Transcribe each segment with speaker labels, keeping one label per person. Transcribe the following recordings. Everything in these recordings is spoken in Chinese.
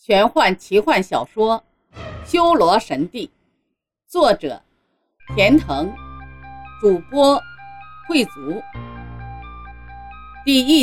Speaker 1: 玄幻奇幻小说《修罗神帝》，作者田腾，主播慧族。第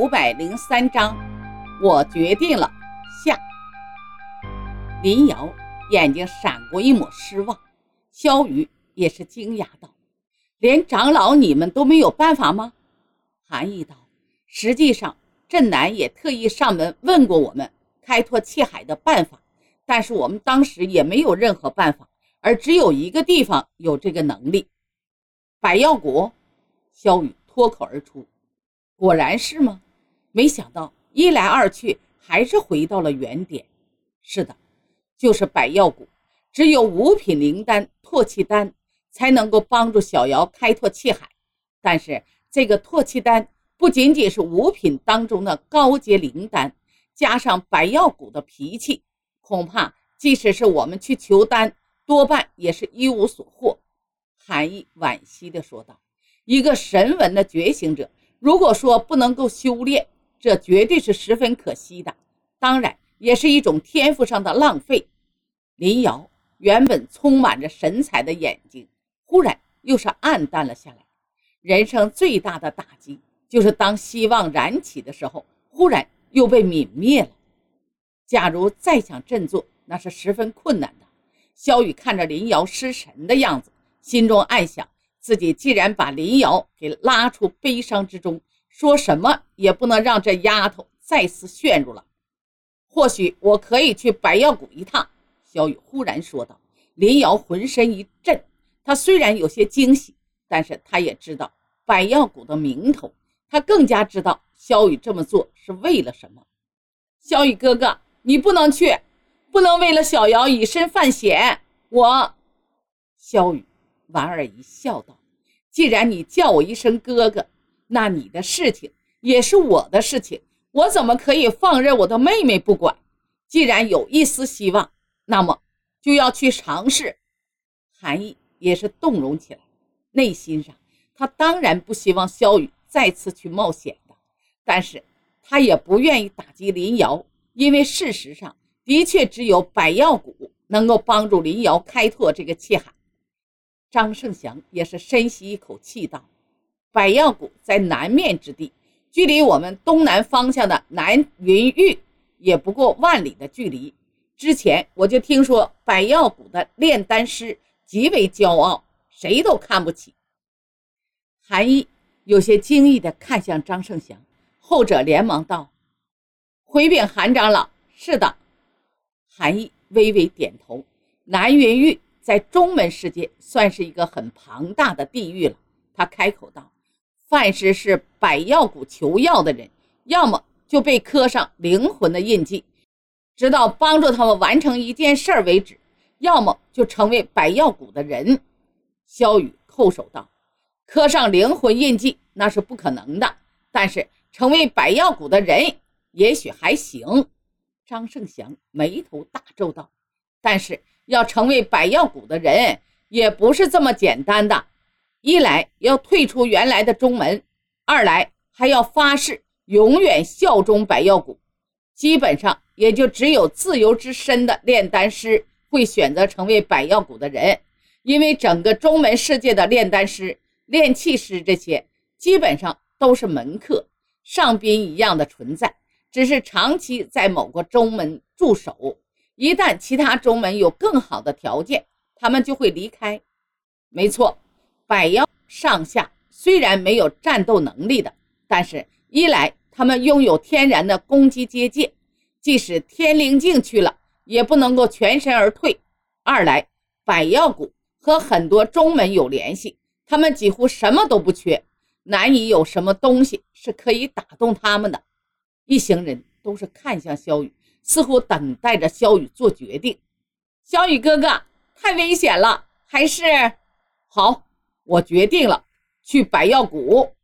Speaker 1: 1503章，我决定了下。林瑶眼睛闪过一抹失望，萧雨也是惊讶道：连长老你们都没有办法吗？韩毅道：实际上镇南也特意上门问过我们开拓气海的办法，但是我们当时也没有任何办法，而只有一个地方有这个能力。百药谷？萧雨脱口而出。果然是吗？没想到一来二去还是回到了原点。是的，就是百药谷，只有五品灵丹唾气丹才能够帮助小瑶开拓气海，但是这个唾气丹不仅仅是五品当中的高阶灵丹，加上百药谷的脾气，恐怕即使是我们去求丹，多半也是一无所获。韩毅惋惜地说道：一个神文的觉醒者，如果说不能够修炼，这绝对是十分可惜的，当然也是一种天赋上的浪费。林瑶原本充满着神采的眼睛忽然又是暗淡了下来。人生最大的打击就是当希望燃起的时候，忽然又被泯灭了。假如再想振作，那是十分困难的。萧雨看着林瑶失神的样子，心中暗想，自己既然把林瑶给拉出悲伤之中，说什么也不能让这丫头再次陷入了。或许我可以去百药谷一趟，萧雨忽然说道。林瑶浑身一震，她虽然有些惊喜，但是她也知道百药谷的名头，她更加知道萧雨这么做是为了什么。萧雨哥哥，你不能去，不能为了小瑶以身犯险。萧雨莞尔一笑道：既然你叫我一声哥哥，那你的事情也是我的事情，我怎么可以放任我的妹妹不管？既然有一丝希望，那么就要去尝试。韩毅也是动容起来，内心上他当然不希望萧雨再次去冒险的，但是他也不愿意打击林瑶，因为事实上的确只有百药谷能够帮助林瑶开拓这个气海。张胜祥也是深吸一口气道：百药谷在南面之地，距离我们东南方向的南云域也不过万里的距离。之前我就听说百药谷的炼丹师极为骄傲，谁都看不起。韩毅有些惊异地看向张胜祥，后者连忙道：回禀韩长老，是的。韩毅微微点头。南云域在中门世界算是一个很庞大的地域了，他开口道：凡是百药谷求药的人，要么就被刻上灵魂的印记，直到帮助他们完成一件事为止，要么就成为百药谷的人。萧雨叩首道：刻上灵魂印记那是不可能的，但是成为百药谷的人也许还行。张胜祥眉头大皱道：但是要成为百药谷的人也不是这么简单的，一来要退出原来的中门，二来还要发誓永远效忠百药谷。基本上也就只有自由之身的炼丹师会选择成为百药谷的人，因为整个中门世界的炼丹师、炼气师这些基本上都是门客，上宾一样的存在，只是长期在某个中门驻守，一旦其他中门有更好的条件，他们就会离开。没错，百药上下虽然没有战斗能力的，但是一来他们拥有天然的攻击结界，即使天灵境去了也不能够全身而退，二来百药谷和很多中门有联系，他们几乎什么都不缺，难以有什么东西是可以打动他们的。一行人都是看向萧雨，似乎等待着萧雨做决定。萧雨哥哥，太危险了，还是……好，我决定了，去百药谷。